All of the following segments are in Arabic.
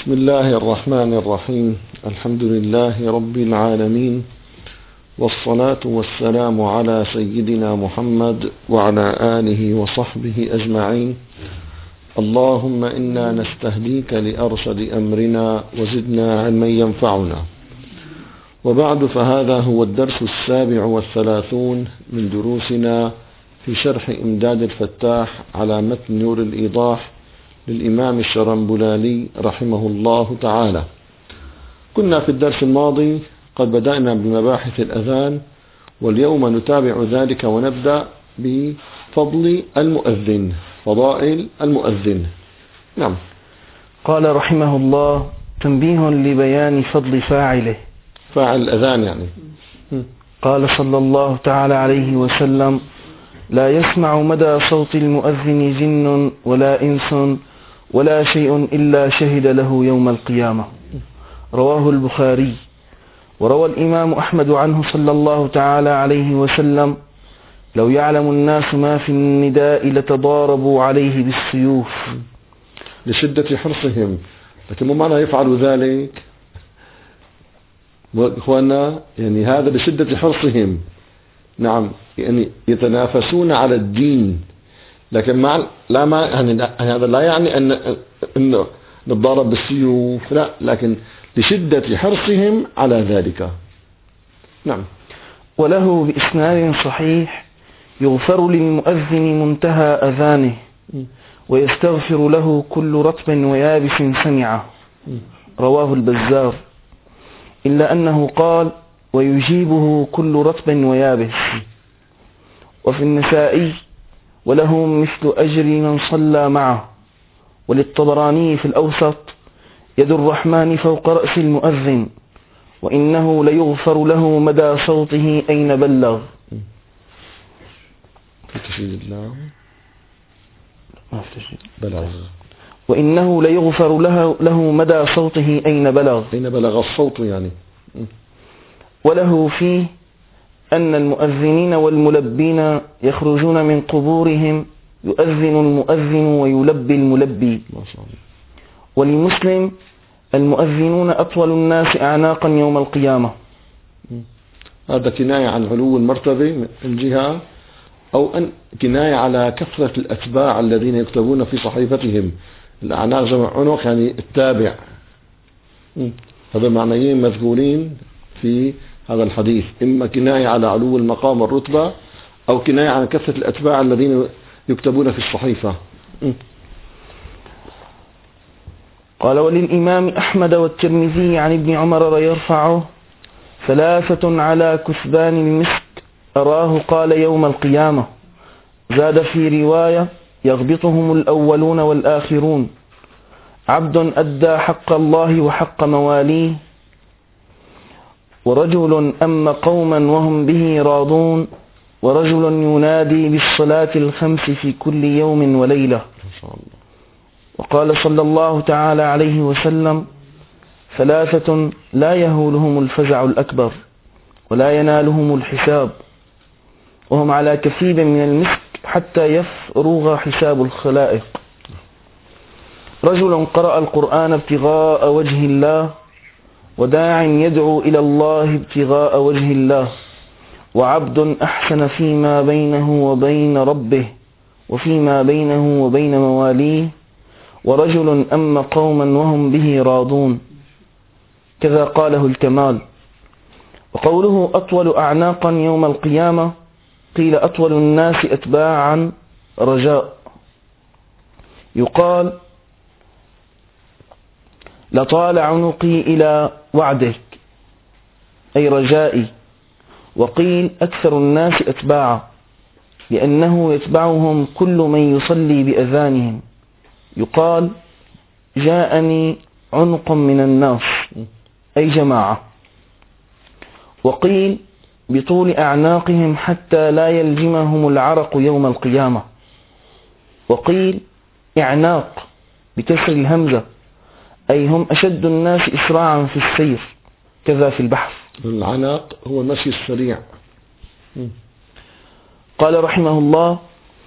بسم الله الرحمن الرحيم. الحمد لله رب العالمين، والصلاة والسلام على سيدنا محمد وعلى آله وصحبه أجمعين. اللهم إنا نستهديك لأرشد أمرنا وزدنا علما ينفعنا. وبعد، فهذا هو الدرس 37 من دروسنا في شرح إمداد الفتاح على متن نور الإيضاح للإمام الشرنبلالي رحمه الله تعالى. كنا في الدرس الماضي قد بدأنا بمباحث الأذان، واليوم نتابع ذلك ونبدأ بفضل المؤذن، فضائل المؤذن. نعم. قال رحمه الله: تنبيه لبيان فضل فاعله، فاعل الأذان يعني. قال صلى الله تعالى عليه وسلم: لا يسمع مدى صوت المؤذن جن ولا إنس ولا شيء إلا شهد له يوم القيامة. رواه البخاري. وروى الإمام أحمد عنه صلى الله تعالى عليه وسلم: لو يعلم الناس ما في النداء لتضاربوا عليه بالسيوف. لشدة حرصهم. لكن ما معنى يفعلوا ذلك إخوانا؟ يعني هذا بشدة حرصهم. نعم، يعني يتنافسون على الدين، لكن هذا لا يعني أن نتضارب بالسيوف، لا، لكن لشدة حرصهم على ذلك. نعم. وله بإسناد صحيح: يغفر للمؤذن منتهى أذانه ويستغفر له كل رطب ويابس سمعه. رواه البزار، إلا أنه قال: ويجيبه كل رطب ويابس. وفي النسائي: وله مثل أجر من صلى معه. وللطبراني في الأوسط: يد الرحمن فوق رأس المؤذن، وإنه ليغفر له مدى صوته أين بلغ. وإنه ليغفر له مدى صوته أين بلغ. أين بلغ الصوت يعني. وله فيه أن المؤذنين والملبين يخرجون من قبورهم يؤذن المؤذن ويلبي الملبي. ما شاء الله. ولمسلم: المؤذنون أطول الناس أعناقا يوم القيامة. هذا كناية عن علو المرتبة من جهة، أو أن كناية على كثرة الأتباع الذين يكتبون في صحيفتهم. الأعناق جمع عنق يعني التابع. هذا معنيين مذكورين في هذا الحديث، إما كناية على علو المقام والرتبة، أو كناية على كثرة الأتباع الذين يكتبون في الصحيفة. قال: وللإمام أحمد والترمذي عن ابن عمر يرفعه: 3 على كثبان المسك أراه قال يوم القيامة. زاد في رواية: يغبطهم الأولون والآخرون. عبد أدى حق الله وحق مواليه، ورجل أم قوما وهم به راضون، ورجل ينادي بالصلاة 5 في كل يوم وليلة. وقال صلى الله تعالى عليه وسلم: 3 لا يهولهم الفزع الأكبر ولا ينالهم الحساب، وهم على كثيب من المسك حتى يفرغ حساب الخلائق. رجل قرأ القرآن ابتغاء وجه الله، وداع يدعو إلى الله ابتغاء وجه الله، وعبد أحسن فيما بينه وبين ربه وفيما بينه وبين مواليه، ورجل أم قوما وهم به راضون. كذا قاله الكمال. وقوله أطول أعناقا يوم القيامة، قيل أطول الناس أتباعا رجاء. يقال: لطال عنقي إلى وعدك، أي رجائي. وقيل: أكثر الناس أتباعا، لأنه يتبعهم كل من يصلي بأذانهم. يقال: جاءني عنق من الناس، أي جماعة. وقيل: بطول أعناقهم حتى لا يلجمهم العرق يوم القيامة. وقيل: إعناق بكسر الهمزة، أي هم أشد الناس إسراعا في السير. كذا في البحث. العناق هو المشي السريع. قال رحمه الله: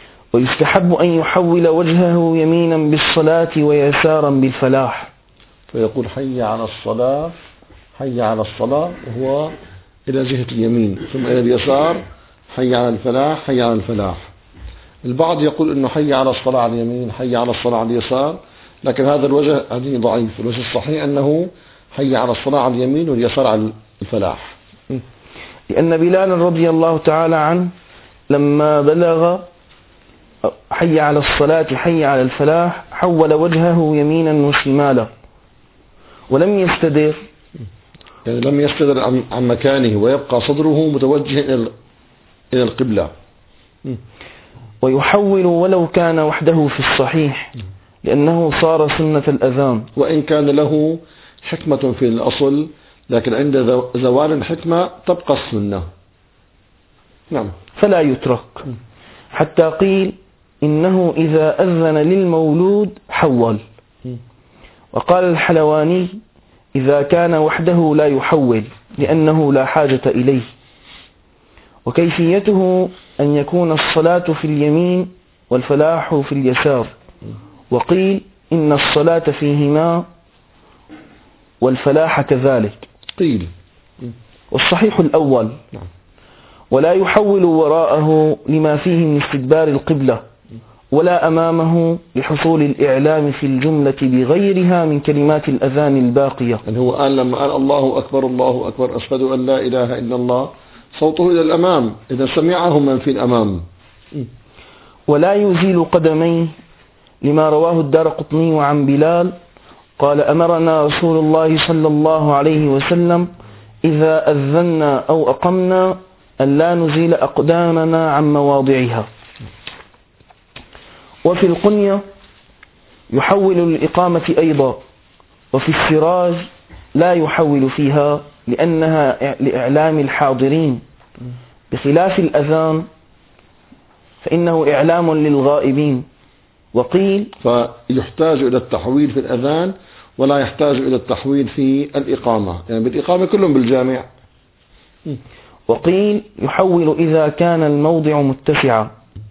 ويستحب أن يحول وجهه يمينا بالصلاة ويسارا بالفلاح. فيقول حي على الصلاة، حي على الصلاة، وهو إلى جهة اليمين، ثم إلى اليسار حي على الفلاح، حي على الفلاح. البعض يقول إنه حي على الصلاة على اليمين، حي على الصلاة على اليسار، لكن هذا الوجه هذه ضعيف. الوجه الصحيح أنه حي على الصلاة على اليمين واليسار على الفلاح. لأن بلال رضي الله تعالى عنه لما بلغ حي على الصلاة حي على الفلاح حول وجهه يمينا وشمالا ولم يستدر، يعني لم يستدر عن مكانه، ويبقى صدره متوجه إلى القبلة. ويحول ولو كان وحده في الصحيح، لأنه صار سنة الأذان، وإن كان له حكمة في الأصل، لكن عند زوال الحكمة تبقى السنة. نعم. فلا يترك، حتى قيل إنه إذا أذن للمولود حول. وقال الحلواني إذا كان وحده لا يحول لأنه لا حاجة إليه. وكيفيته أن يكون الصلاة في اليمين والفلاح في اليسار، وقيل إن الصلاة فيهما والفلاح كذلك، قيل. والصحيح الأول، ولا يحول وراءه لما فيه من استدبار القبلة، ولا أمامه لحصول الإعلام في الجملة بغيرها من كلمات الأذان الباقية. يعني هو قال لما قال الله أكبر الله أكبر أشهد أن لا إله إلا الله، صوته إلى الأمام إذا سمعه من في الأمام. ولا يزيل قدميه، لما رواه الدارقطني عن بلال قال أمرنا رسول الله صلى الله عليه وسلم إذا أذنا أو أقمنا أن لا نزيل أقدامنا عن مواضعها. وفي القنية يحول الإقامة أيضا، وفي السراج لا يحول فيها لأنها لإعلام الحاضرين، بخلاف الأذان فإنه إعلام للغائبين. وقيل فيحتاج إلى التحويل في الأذان ولا يحتاج إلى التحويل في الإقامة، يعني بالإقامة كلهم بالجامع. وقيل يحول إذا كان الموضع متسعا،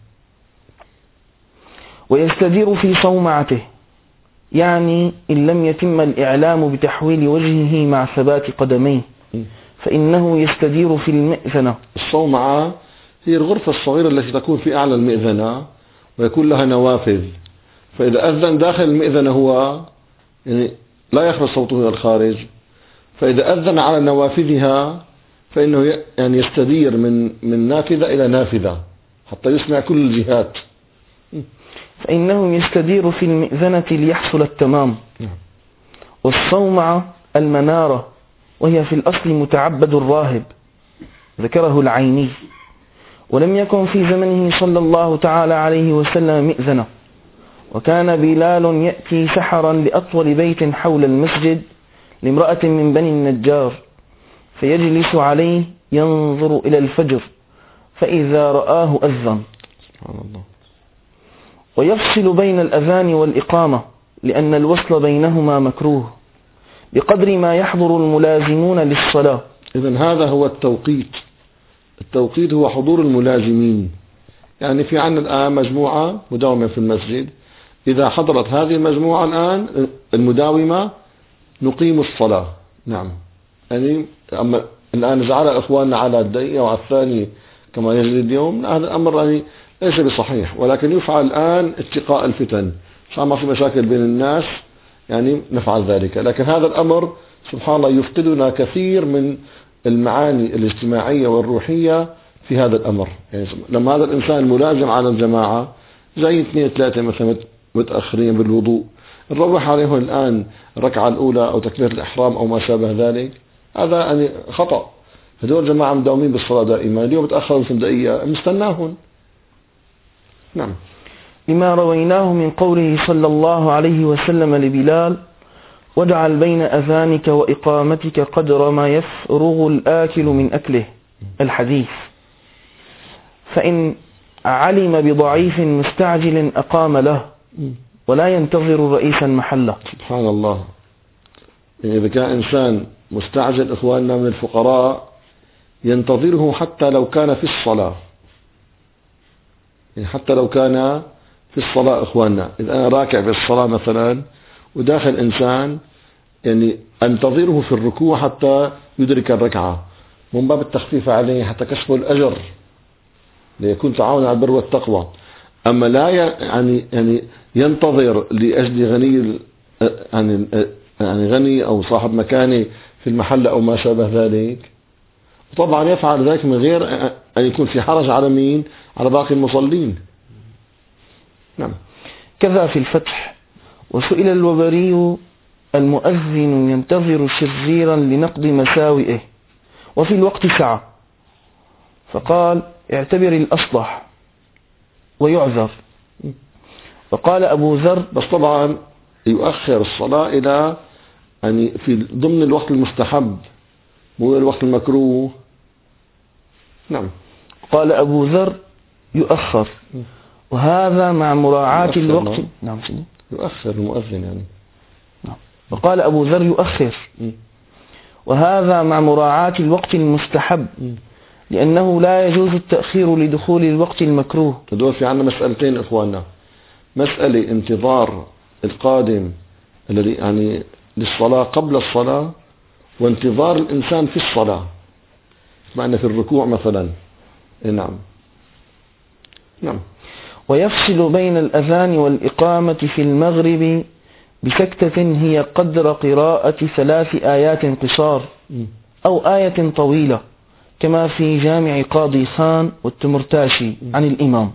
ويستدير في صومعته، يعني إن لم يتم الإعلام بتحويل وجهه مع ثبات قدميه فإنه يستدير في المئذنة. الصومعة هي الغرفة الصغيرة التي تكون في أعلى المئذنة ويكون لها نوافذ، فإذا أذن داخل المئذنة هو يعني لا يخرج صوته إلى الخارج، فإذا أذن على نوافذها فإنه يعني يستدير من نافذة إلى نافذة حتى يسمع كل الجهات، فإنه يستدير في المئذنة ليحصل التمام. والصومعة المنارة، وهي في الأصل متعبد الراهب، ذكره العيني. ولم يكن في زمنه صلى الله تعالى عليه وسلم مئذنة، وكان بلال يأتي سحرا لأطول بيت حول المسجد لامرأة من بني النجار، فيجلس عليه ينظر إلى الفجر، فإذا رآه أذن. سبحان الله. ويفصل بين الأذان والإقامة، لأن الوصل بينهما مكروه بقدر ما يحضر الملازمون للصلاة. إذن هذا هو التوقيت. التوقيت هو حضور الملازمين، يعني في عنا الآن مجموعة مداومة في المسجد، إذا حضرت هذه المجموعة الآن المداومة نقيم الصلاة. نعم، يعني أما الآن جعل إخواننا على الدقيقة وعلى الثانية كما يجري اليوم، هذا الأمر يعني ليس بصحيح، ولكن يفعل الآن اتقاء الفتن، عشان ما في مشاكل بين الناس يعني نفعل ذلك. لكن هذا الأمر سبحان الله يفقدنا كثير من المعاني الاجتماعية والروحية في هذا الأمر. يعني لما هذا الإنسان ملازم على الجماعة زي 2-3 مثلا متأخرين بالوضوء، نروح عليهم الآن الركعة الأولى أو تكبيرة الإحرام أو ما شابه ذلك، هذا يعني خطأ. هذول جماعة مداومين بالصلاة دائما، اليوم تأخروا 5 دقيقة مستناهم. نعم. لما رويناه من قوله صلى الله عليه وسلم لبلال واجعل بين أذانك وإقامتك قدر ما يفرغ الآكل من أكله، الحديث. فإن علم بضعيف مستعجل أقام له ولا ينتظر رئيسا محله. سبحان الله. يعني إذا كان إنسان مستعجل إخواننا من الفقراء ينتظره حتى لو كان في الصلاة، يعني حتى لو كان في الصلاة إخواننا، إذا أنا راكع في الصلاة مثلا وداخل إنسان يعني أنتظره في الركوع حتى يدرك الركعة، من باب التخفيف عليه حتى كسب الأجر ليكون تعاون على البر والتقوى. أما لا يعني ينتظر لأجل غني يعني غني أو صاحب مكانه في المحل أو ما شابه ذلك، وطبعا يفعل ذلك من غير أن يكون في حرج على مين؟ على باقي المصلين. نعم. كذا في الفتح. وسئل الوبري: المؤذن ينتظر شريرا لنقض مساوئه وفي الوقت سعة، فقال: اعتبر الأصلح ويعذر. وقال أبو ذر: بس طبعا يؤخر الصلاة إلى يعني في ضمن الوقت المستحب مو الوقت المكروه. نعم. قال أبو ذر: يؤخر، وهذا مع مراعاة الوقت. نعم سيدي. يؤخر المؤذن يعني. نعم. وقال أبو ذر: يؤخر، وهذا مع مراعاة الوقت المستحب، لأنه لا يجوز التأخير لدخول الوقت المكروه. هذول في عندنا مسألتين إخواننا: مسألة انتظار القادم الذي يعني للصلاة قبل الصلاة، وانتظار الإنسان في الصلاة معنى في الركوع مثلا. نعم. نعم. ويفصل بين الأذان والإقامة في المغرب بسكتة هي قدر قراءة 3 آيات قصار أو آية طويلة، كما في جامع قاضي خان والتمرتاشي عن الإمام،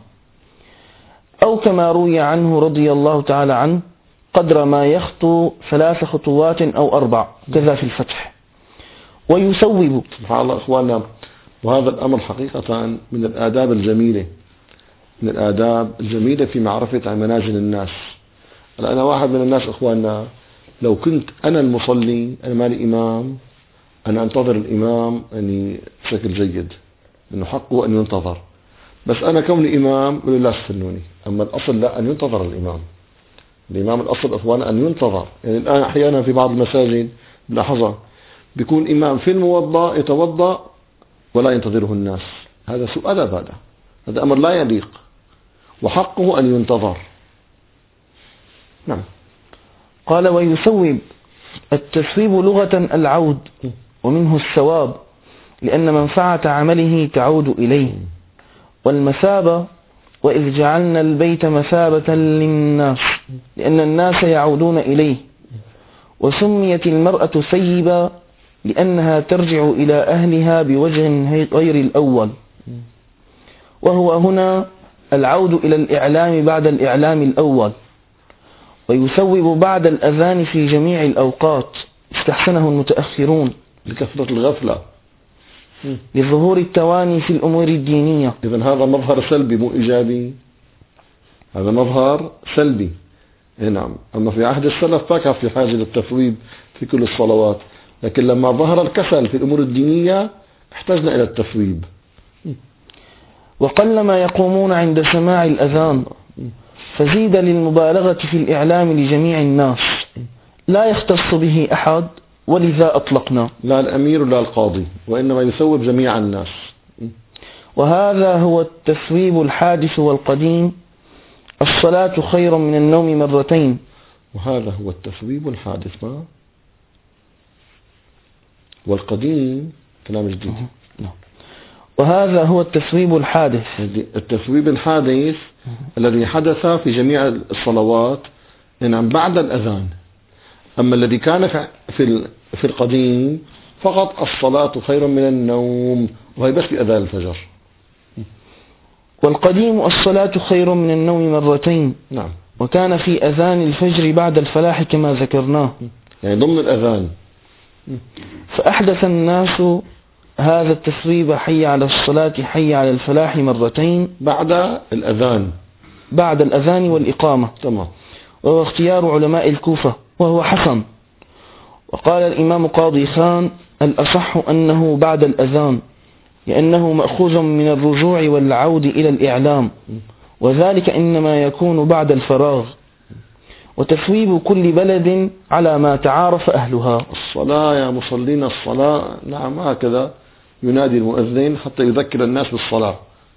أو كما روي عنه رضي الله تعالى عنه قدر ما يخطو 3 خطوات أو 4، كذا في الفتح. ويسوب. سبحان الله إخواننا، وهذا الأمر حقيقة من الآداب الجميلة، من الآداب الجميلة في معرفة عن منازل الناس. أنا واحد من الناس إخواننا، لو كنت أنا المصلي، أنا مالي إمام، أنا أنتظر الإمام يعني بشكل جيد، إنه حقه أن ينتظر، بس أنا كوني إمام ولا لا تستنوني. أما الأصل لا، أن ينتظر الإمام. الإمام الأصل إخواننا أن ينتظر. يعني الآن أحيانا في بعض المساجد لحظة بيكون إمام في الموضع يتوضأ ولا ينتظره الناس، هذا سوء أدب، هذا أمر لا يليق، وحقه أن ينتظر. نعم. قال: ويسوب. التسويب لغة العود، ومنه الثواب، لأن منفعة عمله تعود إليه. والمثابة: وإذ جعلنا البيت مثابة للناس، لأن الناس يعودون إليه. وسميت المرأة سيبا لأنها ترجع إلى أهلها بوجه غير الأول، وهو هنا العود إلى الإعلام بعد الإعلام الأول. ويسوب بعد الأذان في جميع الأوقات، استحسنه المتأخرون لكثرة الغفلة، لظهور التواني في الأمور الدينية. إذن هذا مظهر سلبي مو إيجابي، هذا مظهر سلبي. نعم. أما في عهد السلف ما كان في حاجة للتثويب في كل الصلوات، لكن لما ظهر الكسل في الأمور الدينية احتجنا إلى التثويب. وقلما يقومون عند سماع الأذان، فزيد للمبالغة في الإعلام لجميع الناس، لا يختص به أحد، ولذا أطلقنا. لا الأمير ولا القاضي، وإنما يثوب جميع الناس. وهذا هو التثويب الحادث والقديم: الصلاة خير من النوم مرتين. وهذا هو التثويب الحادث والقديم كلام جديد. وهذا هو التثويب الحادث. التثويب الحادث الذي حدث في جميع الصلوات نعم بعد الأذان. أما الذي كان في القديم فقط الصلاة خير من النوم، وهي بس بأذان الفجر. والقديم الصلاة خير من النوم مرتين. نعم. وكان في أذان الفجر بعد الفلاح كما ذكرناه، يعني ضمن الأذان. فأحدث الناس هذا التثويب: حي على الصلاة حي على الفلاح مرتين بعد الأذان والإقامة. تمام. وهو اختيار علماء الكوفة، وهو حسن. وقال الإمام قاضي خان: الأصح أنه بعد الأذان، لأنه مأخوذ من الرجوع والعود إلى الإعلام، وذلك إنما يكون بعد الفراغ. وتثويب كل بلد على ما تعارف أهلها. الصلاة يا مصلين الصلاة، نعم هكذا ينادي المؤذن حتى يذكر الناس بالصلاة.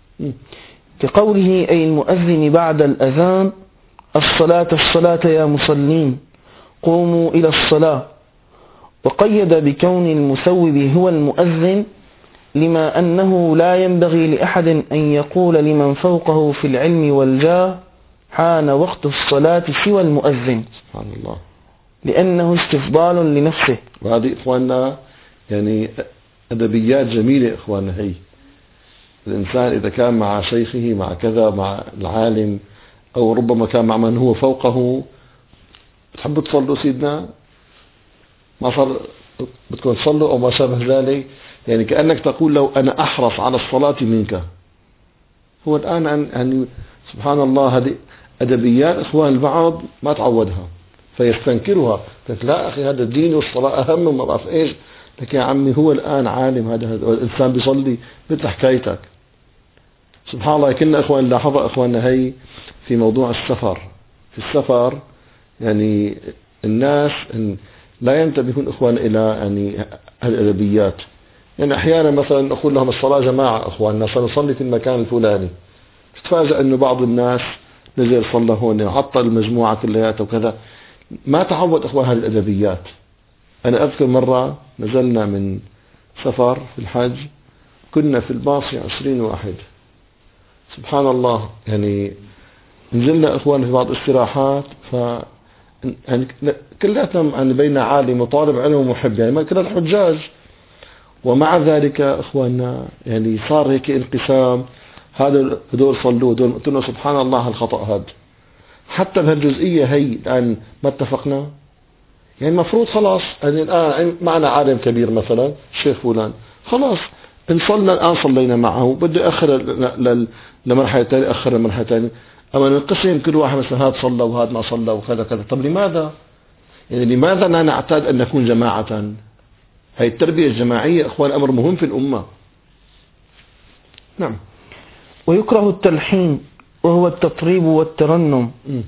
كقوله أي المؤذن بعد الأذان: الصلاة الصلاة يا مصلين، قوموا إلى الصلاة. وقيد بكون المسوب هو المؤذن لما أنه لا ينبغي لأحد أن يقول لمن فوقه في العلم والجاه حان وقت الصلاة سوى المؤذن، سبحان الله، لأنه استفضال لنفسه. وهذه إخواننا يعني أدبيات جميلة إخواننا. هي الإنسان إذا كان مع شيخه مع كذا مع العالم أو ربما كان مع من هو فوقه، بتحب تصلوا سيدنا ما صار بدكم تصلوا أو ما شابه ذلك، يعني كأنك تقول لو أنا أحرص على الصلاة منك. هو الآن يعني سبحان الله هذه أدبيات إخوان البعض ما تعودها فيستنكرها، قلت لا أخي هذا الدين والصلاة أهم وما بعرف إيش. لك يا عمي هو الآن عالم، هذا الإنسان بيصلي مثل حكايتك. سبحان الله. كنا إخوان لاحظة إخواننا هي في موضوع السفر. في السفر يعني الناس لا ينتبهون إخوان إلى يعني الأدبيات. يعني أحيانا مثلا نقول لهم الصلاة جماعة إخواننا سنصلي في المكان الفلاني، تتفاجأ أنه بعض الناس نزل صلى هون عطل المجموعة كلياتها وكذا، ما تعود إخوان هذه الأدبيات. أنا أذكر مرة نزلنا من سفر في الحج، كنا في الباص 20 واحد، سبحان الله. يعني نزلنا إخوان في بعض الاستراحات، ف يعني كلاتنا يعني بين عالم وطالب علم ومحب، يعني ما كنا الحجاج. ومع ذلك إخواننا يعني صار هيك انقسام، هذول صلوا هذول، قلت له سبحان الله الخطأ هذا. حتى بهالجزئية هي الآن ما اتفقنا. يعني المفروض خلاص يعني الآن معنا عالم كبير مثلا الشيخ فلان، خلاص إن صلنا الآن صلينا معه، بدي أخر لمرحلة ثانية، أخر لمرحلة ثانية، أما ننقسم كل واحد مثلا هذا صلى وهذا ما صلى وكذا كذا. طب لماذا؟ يعني لماذا لا نعتاد أن نكون جماعة؟ هي التربية الجماعية إخوان أمر مهم في الأمة. نعم. ويكره التلحين وهو التطريب والترنم.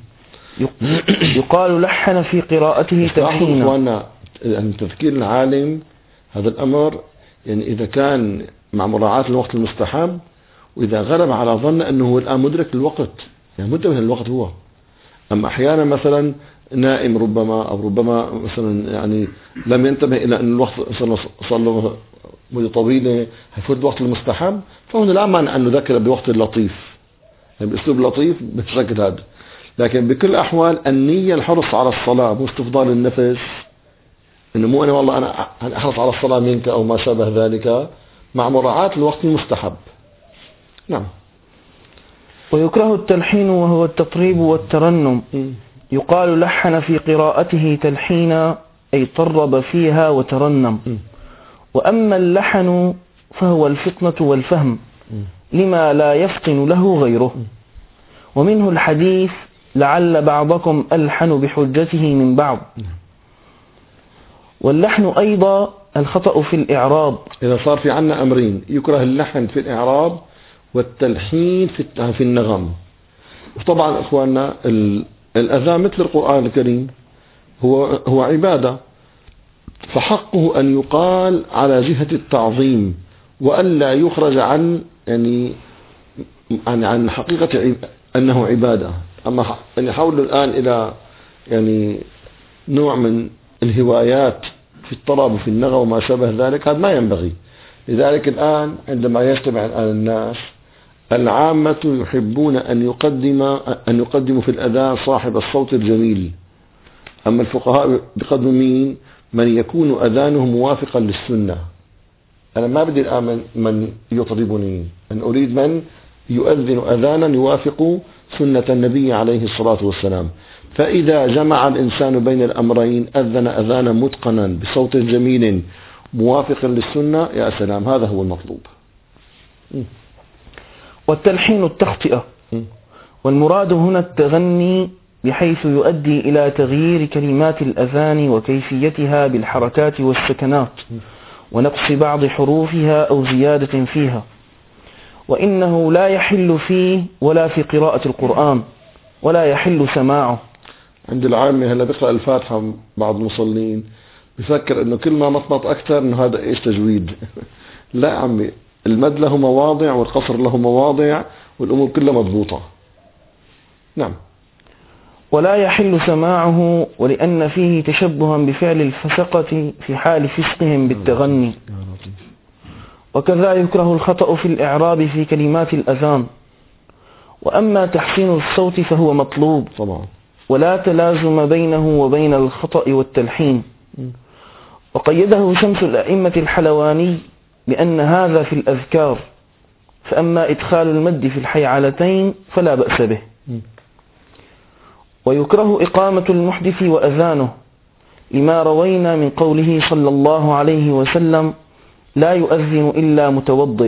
يقال لحن في قراءته تلحينا. إخواننا يعني تذكير العالم هذا الأمر يعني إذا كان مع مراعاة الوقت المستحب، وإذا غلب على ظن أنه هو الآن مدرك للوقت، يعني منتبه للوقت هو. أما أحيانا مثلا نائم ربما أو ربما مثلا يعني لم ينتبه إلى أن الوقت صلى مدة طويلة هيفوت الوقت المستحب، فهنا لا مانع أن نذكر بوقت لطيف، يعني بأسلوب لطيف بالشكل هذا. لكن بكل الأحوال النية الحرص على الصلاة مو استفضال النفس، إنه مو أنا والله أنا أحرص على الصلاة منك أو ما شابه ذلك، مع مراعاة الوقت المستحب. نعم. ويكره التلحين وهو التطريب والترنم. يقال لحن في قراءته تلحينا أي طرب فيها وترنم. وأما اللحن فهو الفطنة والفهم لما لا يفطن له غيره. ومنه الحديث لعل بعضكم ألحن بحجته من بعض. واللحن أيضا الخطأ في الإعراب. إذا صار في عنا أمرين، يكره اللحن في الإعراب والتلحين في النغم. وطبعا إخواننا الأذان مثل القرآن الكريم هو عبادة، فحقه أن يقال على جهة التعظيم وألا يخرج عن يعني عن حقيقة أنه عبادة. أما أن يحول الآن إلى يعني نوع من الهوايات في الطرب وفي النغم وما شابه ذلك، هذا ما ينبغي. لذلك الآن عندما يجتمع الآن الناس العامة يحبون أن يقدموا في الأذان صاحب الصوت الجميل. أما الفقهاء بقدم من يكون أذانه موافقا للسنة. أنا ما بدي الآن من يطربني، أن أريد من يؤذن أذانا يوافق سنة النبي عليه الصلاة والسلام. فإذا جمع الإنسان بين الأمرين أذن أذانا متقنا بصوت جميل موافق للسنة، يا سلام، هذا هو المطلوب. والتلحين التخطئة، والمراد هنا التغني بحيث يؤدي إلى تغيير كلمات الأذان وكيفيتها بالحركات والسكنات ونقص بعض حروفها أو زيادة فيها. وإنه لا يحل فيه ولا في قراءة القرآن، ولا يحل سماعه. عند العامة هلا بيقرأ الفاتحة بعض المصلين بفكر انه كل ما مطمط اكثر انه هذا ايش تجويد. لا يا عمي، المد له مواضع والقصر له مواضع والامور كلها مضبوطة. نعم. ولا يحل سماعه ولأن فيه تشبها بفعل الفسقة في حال فسقهم بالتغني. وكذا يكره الخطأ في الإعراب في كلمات الأذان. وأما تحسين الصوت فهو مطلوب طبعا، ولا تلازم بينه وبين الخطأ والتلحين. وقيده شمس الأئمة الحلواني بأن هذا في الأذكار، فأما إدخال المد في الحيعلتين فلا بأس به. ويكره إقامة المحدث وأذانه لما روينا من قوله صلى الله عليه وسلم لا يؤذن إلا متوضئ،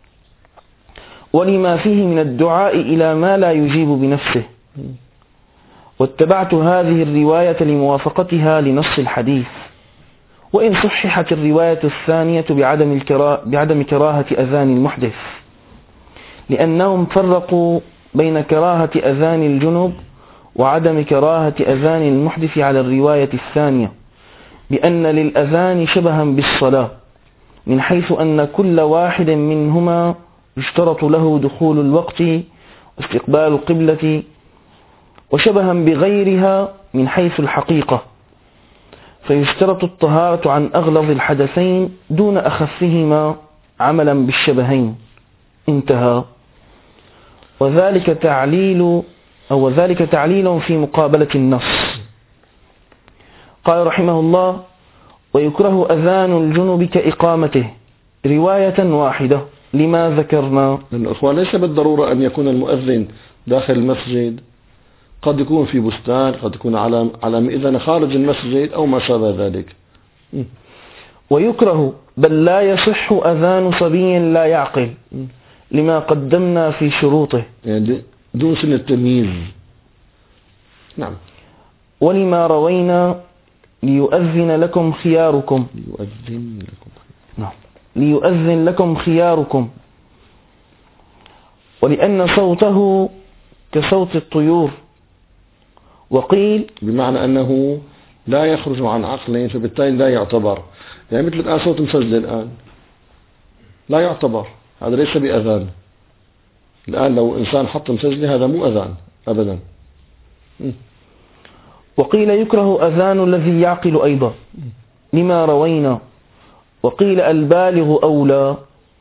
ولما فيه من الدعاء إلى ما لا يجيب بنفسه. واتبعت هذه الرواية لموافقتها لنص الحديث، وإن صححت الرواية الثانية بعدم كراهة أذان المحدث، لأنهم فرقوا بين كراهة أذان الجنب وعدم كراهة أذان المحدث على الرواية الثانية، بأن للأذان شبها بالصلاة من حيث أن كل واحد منهما يشترط له دخول الوقت واستقبال القبلة، وشبها بغيرها من حيث الحقيقة، فيشترط الطهارة عن أغلظ الحدثين دون أخفهما عملا بالشبهين. انتهى. وذلك تعليل في مقابلة النص. قال رحمه الله: ويكره أذان الجنب كإقامته رواية واحدة لما ذكرنا. الأخوة ليس بالضرورة أن يكون المؤذن داخل المسجد، قد يكون في بستان، قد يكون على مئذنة خارج المسجد أو ما شابه ذلك. ويكره بل لا يصح أذان صبي لا يعقل لما قدمنا في شروطه، يعني دون سن التمييز. نعم. ولما روينا ليؤذن لكم خياركم. ليؤذن لكم خياركم، ولأن صوته كصوت الطيور. وقيل بمعنى أنه لا يخرج عن عقل، فبالتالي لا يعتبر. يعني مثل الآن صوت مسجل الآن لا يعتبر، هذا ليس بأذان. الآن لو إنسان حط مسجل هذا مو أذان أبدا. وقيل يكره أذان الذي يعقل أيضا لما روينا. وقيل البالغ أولى.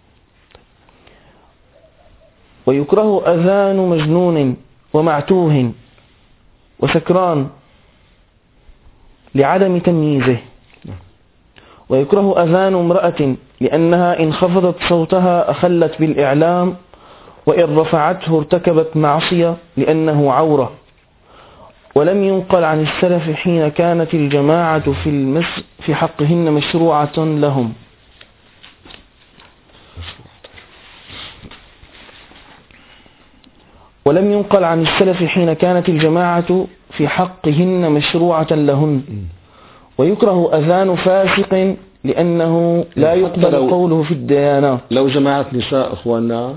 ويكره أذان مجنون ومعتوه وسكران لعدم تمييزه. ويكره أذان امرأة لأنها إن خفضت صوتها أخلت بالإعلام، وإن رفعته ارتكبت معصية لأنه عورة. ولم ينقل عن السلف حين كانت الجماعة في حقهن مشروعة لهم. ولم ينقل عن السلف حين كانت الجماعة في حقهن مشروعة لهن. ويكره أذان فاسق لأنه لا يقبل قوله في الديانات. لو جماعة نساء أخواننا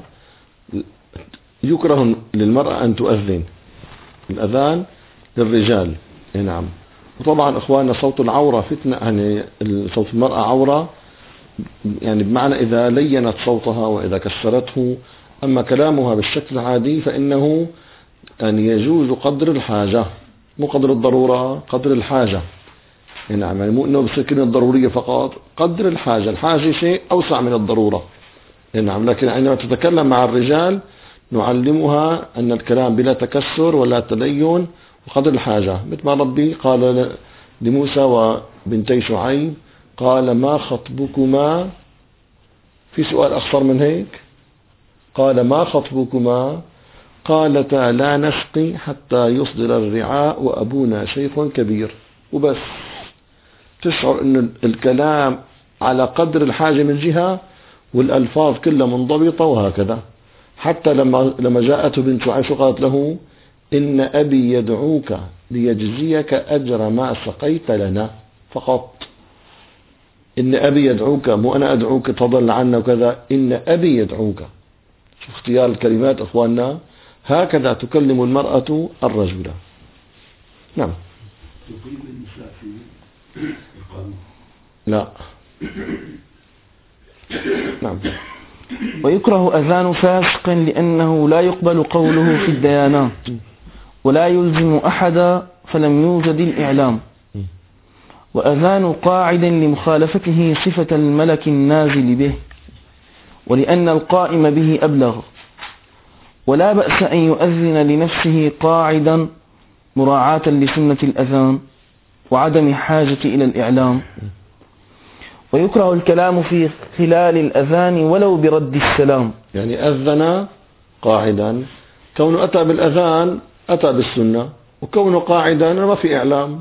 يكره للمرأة أن تؤذن، الأذان للرجال. نعم. وطبعا أخواننا صوت العورة فتنة، يعني صوت المرأة عورة، يعني بمعنى إذا لينت صوتها وإذا كسرته. أما كلامها بالشكل العادي فإنه يعني يجوز قدر الحاجة، مو قدر الضرورة، قدر الحاجة. نعم. يعني مو إنه بالسكنة الضرورية فقط، قدر الحاجة. الحاجة شيء أوسع من الضرورة. نعم. لكن عندما تتكلم مع الرجال نعلمها أن الكلام بلا تكسر ولا تلين وقدر الحاجة، مثل ما ربي قال لموسى وبنتي شعيب: قال ما خطبكما؟ في سؤال أخطر من هيك؟ قال ما خطبكما؟ قالتا لا نسقي حتى يصدر الرعاء وأبونا شيخ كبير. وبس. تشعر أن الكلام على قدر الحاجة من جهة والألفاظ كلها منضبطة وهكذا. حتى لما جاءته بنت شعيب قالت له: إن أبي يدعوك ليجزيك أجر ما سقيت لنا. فقط. إن أبي يدعوك، مو أنا أدعوك تضل عنا وكذا، إن أبي يدعوك. شوف اختيار الكلمات أخواننا، هكذا تكلم المرأة الرجل. نعم. لا. نعم. ويكره أذان فاسق لأنه لا يقبل قوله في الديانات. ولا يلزم أحدا فلم يوجد الإعلام. وأذان قاعد لمخالفته صفة الملك النازل به، ولأن القائم به أبلغ. ولا بأس أن يؤذن لنفسه قاعدا مراعاة لسنة الأذان وعدم حاجة إلى الإعلام. ويكره الكلام في خلال الأذان ولو برد السلام. يعني أذن قاعدا، كونه أتى بالأذان أتى بالسنة، وكونه قاعدا ما في إعلام.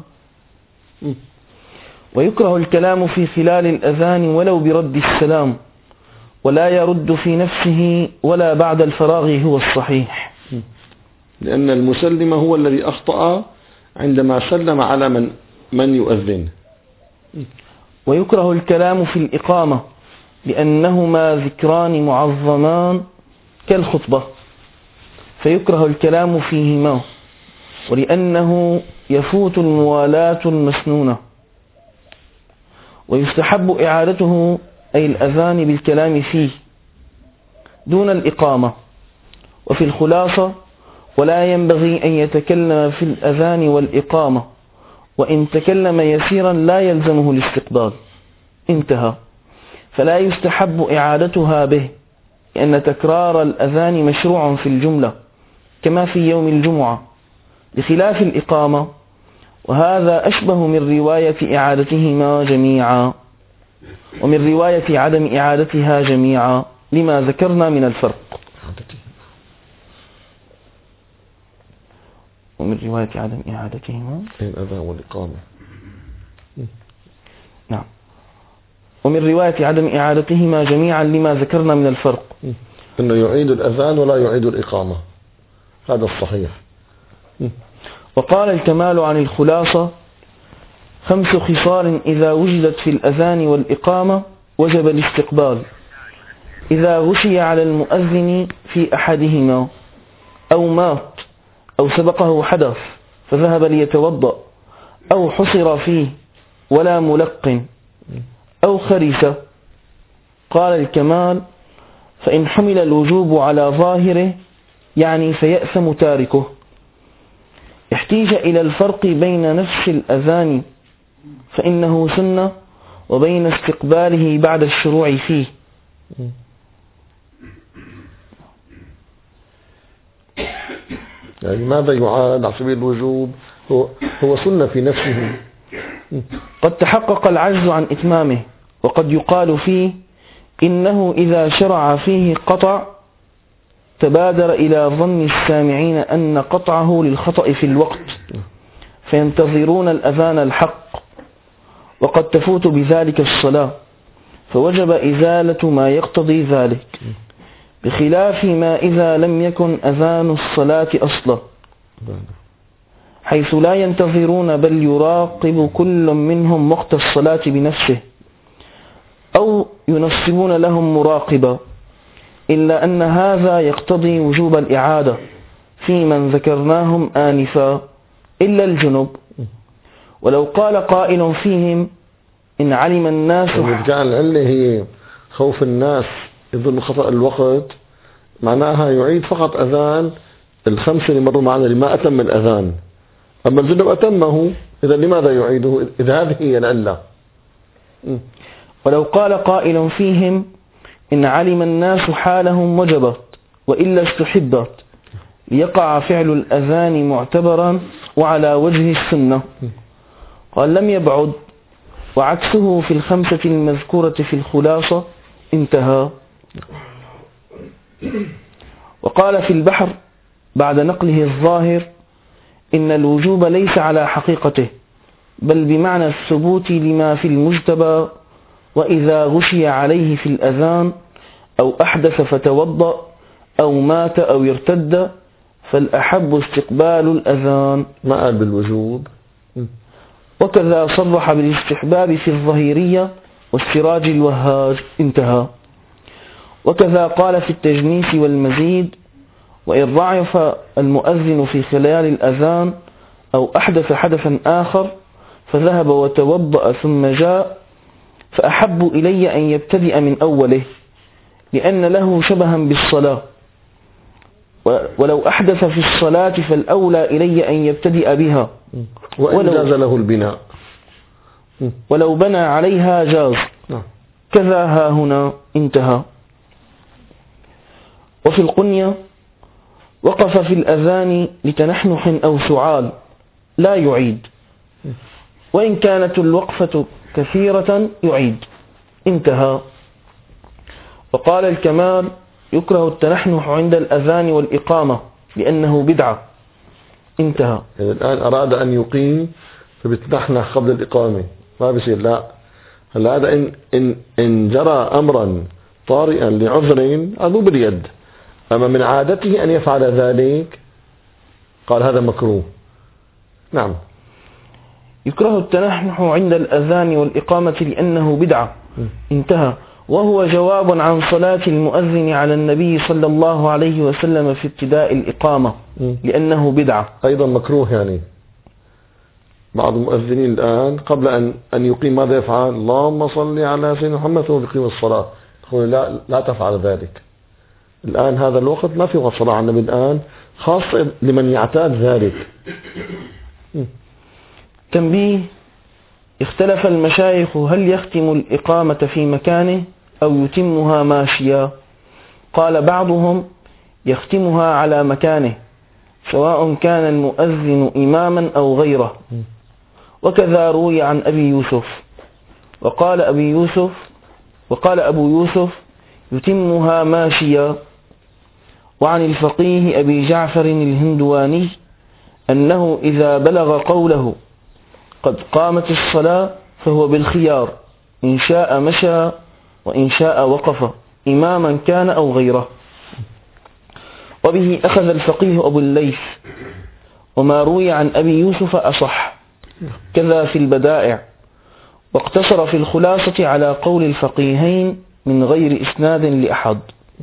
ويكره الكلام في خلال الأذان ولو برد السلام، ولا يرد في نفسه ولا بعد الفراغ هو الصحيح، لأن المسلم هو الذي أخطأ عندما سلم على من يؤذن. ويكره الكلام في الإقامة لأنهما ذكران معظمان كالخطبة، فيكره الكلام فيهما، ولأنه يفوت الموالاة المسنونة. ويستحب إعادته أي الأذان بالكلام فيه دون الإقامة. وفي الخلاصة: ولا ينبغي أن يتكلم في الأذان والإقامة، وإن تكلم يسيرا لا يلزمه الاستقبال. انتهى. فلا يستحب إعادتها به، لأن تكرار الأذان مشروع في الجملة كما في يوم الجمعة، بخلاف الإقامة، وهذا أشبه من رواية إعادتهما جميعا ومن رواية عدم إعادتها جميعا لما ذكرنا من الفرق. ومن رواية عدم إعادتهما الأذان والإقامة. نعم. ومن رواية عدم إعادتهما جميعا لما ذكرنا من الفرق، إنه يعيد الأذان ولا يعيد الإقامة، هذا الصحيح. وقال الكمال عن الخلاصة: 5 خصال إذا وجدت في الأذان والإقامة وجب الاستقبال: إذا غشي على المؤذن في أحدهما، أو مات، أو سبقه حدث فذهب ليتوضأ، أو حصر فيه ولا ملقن، أو خرس. قال الكمال: فإن حمل الوجوب على ظاهره يعني فيأثم تاركه. احتيج إلى الفرق بين نفس الأذان فإنه سنة وبين استقباله بعد الشروع فيه. يعني ماذا يعاد على سبيل الوجوب؟ هو سنة في نفسه. قد تحقق العجز عن إتمامه، وقد يقال فيه إنه إذا شرع فيه قطع تبادر إلى ظن السامعين أن قطعه للخطأ في الوقت فينتظرون الأذان الحق، وقد تفوت بذلك الصلاة، فوجب إزالة ما يقتضي ذلك، بخلاف ما إذا لم يكن أذان الصلاة أصلا، حيث لا ينتظرون بل يراقب كل منهم وقت الصلاة بنفسه، أو ينصبون لهم مراقبا، إلا أن هذا يقتضي وجوب الإعادة في من ذكرناهم آنفا إلا الجنب. ولو قال قائل فيهم إن علم الناس، إذا كان العلة هي خوف الناس يظن خطأ الوقت، معناها يعيد فقط أذان 5 اللي مروا معنا اللي ما أتم الأذان، أما الجنب أتمه، إذا لماذا يعيده إذا هذه هي العلة؟ ولو قال قائل فيهم إن علم الناس حالهم وجبت وإلا استحبت، ليقع فعل الأذان معتبرا وعلى وجه السنة، قال لم يبعد، وعكسه في 5 المذكورة في الخلاصة. انتهى. وقال في البحر بعد نقله الظاهر إن الوجوب ليس على حقيقته، بل بمعنى الثبوت لما في المجتبى، وإذا غشي عليه في الأذان أو أحدث فتوضأ أو مات أو ارتد فالأحب استقبال الأذان. ما قال بالوجوب. وكذا صرح بالاستحباب في الظهيرية والسراج الوهاج. انتهى. وكذا قال في التجنيس والمزيد: وإن ضعف المؤذن في خلال الأذان أو أحدث حدثا آخر فذهب وتوضأ ثم جاء، فأحب إلي أن يبتدئ من أوله، لأن له شبها بالصلاة، ولو أحدث في الصلاة فالأولى إلي أن يبتدئ بها، وإن جاز له البناء، ولو بنى عليها جاز، كذا ها هنا انتهى. وفي القنية: وقف في الأذان لتنحنح أو سعال لا يعيد، وإن كانت الوقفة كثيرة يعيد، انتهى. وقال الكمال: يكره التنحنح عند الأذان والإقامة لأنه بدعة، انتهى. يعني الآن أراد أن يقيم فبتنحنح قبل الإقامة، ما بيصير، لا. هلا هذا إن جرى أمرا طارئا لعذر هذا باليد، أما من عادته أن يفعل ذلك قال هذا مكروه. نعم. يكره التنحنح عند الأذان والإقامة لأنه بدعة، انتهى. وهو جواب عن صلاة المؤذن على النبي صلى الله عليه وسلم في ابتداء الإقامة لأنه بدعة، أيضا مكروه. يعني بعض المؤذنين الآن قبل أن يقيم ماذا يفعل؟ اللهم صل على سيدنا محمد وهو يقيم الصلاة، يقول لا تفعل ذلك. الآن هذا الوقت ما في وقت صلاة على النبي الآن، خاصة لمن يعتاد ذلك. تنبيه: اختلف المشايخ هل يختم الإقامة في مكانه أو يتمها ماشيا. قال بعضهم: يختمها على مكانه سواء كان المؤذن إماما أو غيره، وكذا روي عن أبي يوسف. وقال أبو يوسف: يتمها ماشيا. وعن الفقيه أبي جعفر الهندواني أنه إذا بلغ قوله قد قامت الصلاة فهو بالخيار، إن شاء مشى وإن شاء وقف، إماما كان أو غيره. وبه أخذ الفقيه أبو الليث، وما روي عن أبي يوسف أصح، كذا في البدائع. واقتصر في الخلاصة على قول الفقيهين من غير إسناد لأحد.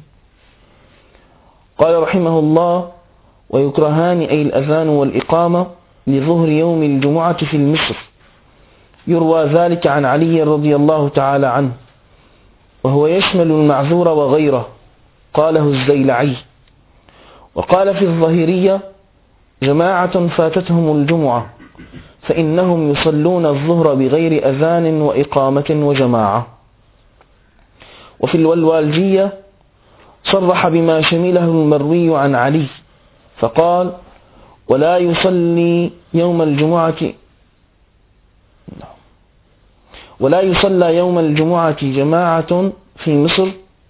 قال رحمه الله: ويكرهان أي الأذان والإقامة لظهر يوم الجمعة في المصر، يروى ذلك عن علي رضي الله تعالى عنه، وهو يشمل المعذور وغيره، قاله الزيلعي. وقال في الظهيرية: جماعة فاتتهم الجمعة فإنهم يصلون الظهر بغير أذان وإقامة وجماعة. وفي الولوالجية صرح بما شمله المروي عن علي فقال: ولا يصلى يوم الجمعة جماعة في مصر،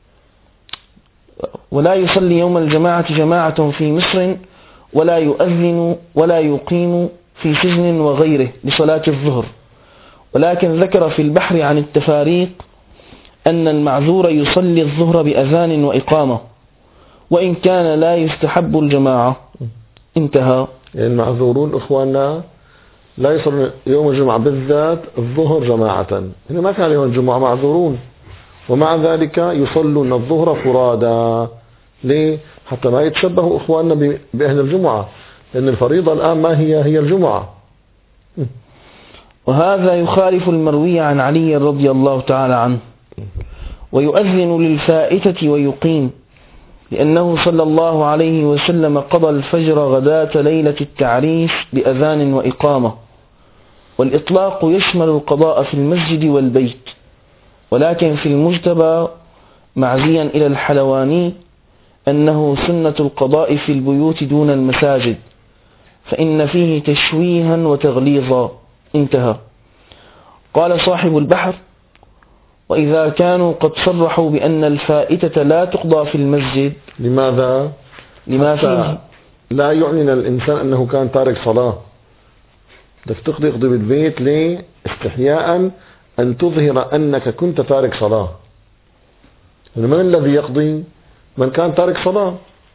ولا يؤذن ولا يقيم في سجن وغيره لصلاة الظهر. ولكن ذكر في البحر عن التفاريق أن المعذور يصلي الظهر بأذان وإقامة، وإن كان لا يستحب الجماعة، انتهى. يعني المعذورون إخواننا لا يصلون يوم الجمعة بالذات الظهر جماعة، هنا ما كان يوم الجمعة معذورون، ومع ذلك يصلون الظهر فرادا. ليه؟ حتى ما يتشبهوا إخواننا بأهل الجمعة، لأن الفريضة الآن ما هي الجمعة. وهذا يخالف المروي عن علي رضي الله تعالى عنه. ويؤذن للفائتة ويقيم، لأنه صلى الله عليه وسلم قضى الفجر غداة ليلة التعريس بأذان وإقامة. والإطلاق يشمل القضاء في المسجد والبيت، ولكن في المجتبى معزيا إلى الحلواني أنه سنة القضاء في البيوت دون المساجد، فإن فيه تشويها وتغليظا، انتهى. قال صاحب البحر: وإذا كانوا قد صرحوا بأن الفائتة لا تقضى في المسجد. لماذا؟ لما فيه لا يعلن الإنسان أنه كان تارك صلاة. بدك تقضي بالبيت، ليه؟ استحياء أن تظهر أنك كنت تارك صلاة. من الذي يقضي؟ من كان تارك صلاة.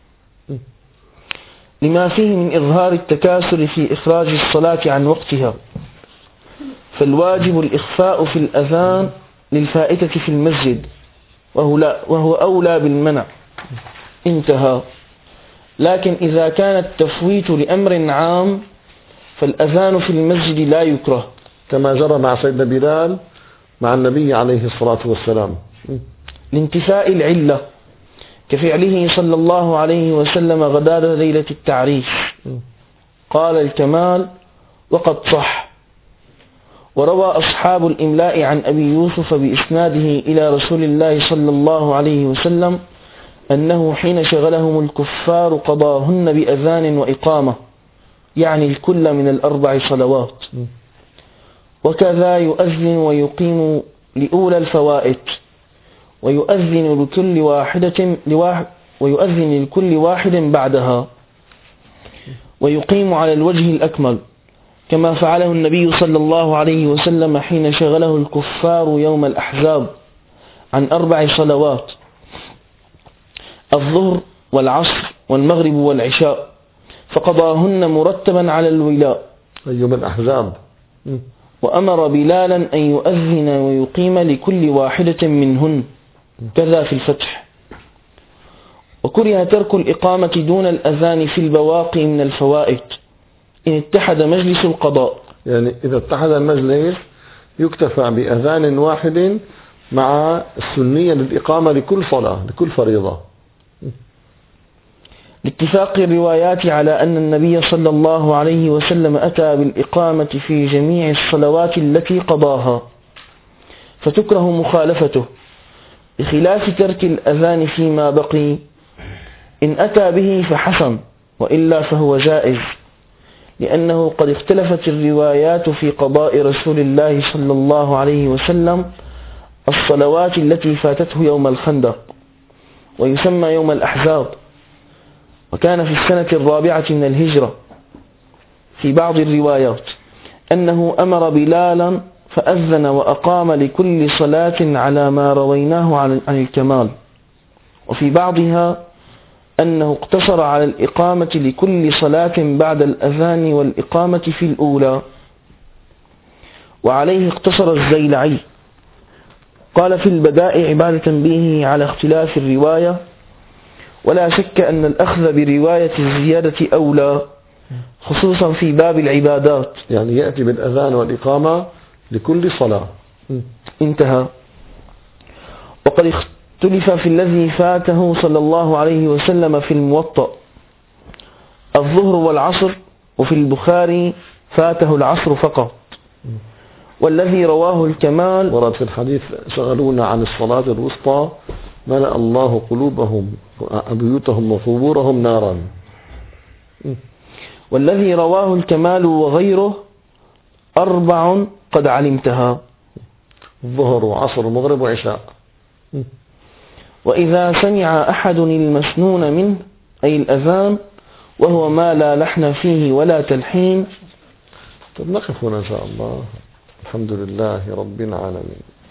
لما فيه من إظهار التكاسل في إخراج الصلاة عن وقتها، فالواجب الإخفاء في الأذان للفائتة في المسجد، وهو أولى بالمنع، انتهى. لكن إذا كان التفويت لأمر عام فالأذان في المسجد لا يكره، كما جرى مع سيدنا بلال مع النبي عليه الصلاة والسلام، لانتفاء العلة، كفعله صلى الله عليه وسلم غداة ليلة التعريس. قال الكمال وقد صح. وروى أصحاب الإملاء عن أبي يوسف بإسناده إلى رسول الله صلى الله عليه وسلم أنه حين شغلهم الكفار قضاهن بأذان وإقامة، يعني الكل من الأربع صلوات. وكذا يؤذن ويقيم لأولى الفوائت، ويؤذن لكل واحد بعدها، ويقيم على الوجه الأكمل، كما فعله النبي صلى الله عليه وسلم حين شغله الكفار يوم الأحزاب عن 4 صلوات: الظهر والعصر والمغرب والعشاء، فقضاهن مرتبا على الولاء. يوم الأحزاب. وأمر بلالا أن يؤذن ويقيم لكل واحدة منهن، كذا في الفتح. وكره ترك الإقامة دون الأذان في البواقي من الفوائد إن اتحد مجلس القضاء. يعني إذا اتحد المجلس يكتفى بأذان واحد مع السنية للإقامة لكل صلاة لكل فريضة، لاتفاق الروايات على أن النبي صلى الله عليه وسلم أتى بالإقامة في جميع الصلوات التي قضاها، فتكره مخالفته، بخلاف ترك الأذان فيما بقي. إن أتى به فحسن، وإلا فهو جائز، لأنه قد اختلفت الروايات في قضاء رسول الله صلى الله عليه وسلم الصلوات التي فاتته يوم الخندق، ويسمى يوم الأحزاب، وكان في السنة 4 من الهجرة. في بعض الروايات أنه أمر بلالا فأذن وأقام لكل صلاة على ما رويناه عن الكمال، وفي بعضها أنه اقتصر على الإقامة لكل صلاة بعد الأذان والإقامة في الأولى، وعليه اقتصر الزيلعي. قال في البدائع بعد تنبيهه على اختلاف الرواية: ولا شك أن الأخذ برواية الزيادة أولى، خصوصا في باب العبادات. يعني يأتي بالأذان والإقامة لكل صلاة. انتهى. وقد اختلف في الذي فاته صلى الله عليه وسلم في الموطأ: الظهر والعصر، وفي البخاري فاته العصر فقط. والذي رواه الكمال ورد في الحديث: شغلونا عن الصلاة الوسطى ملأ الله قلوبهم بيوتهم وقبورهم نارا. والذي رواه الكمال وغيره 4 قد علمتها: الظهر وعصر ومغرب وعشاء. وإذا سمع أحد المسنون منه، أي الأذان، وهو ما لا لحن فيه ولا تلحين. طب نقف هنا إن شاء الله. الحمد لله رب العالمين.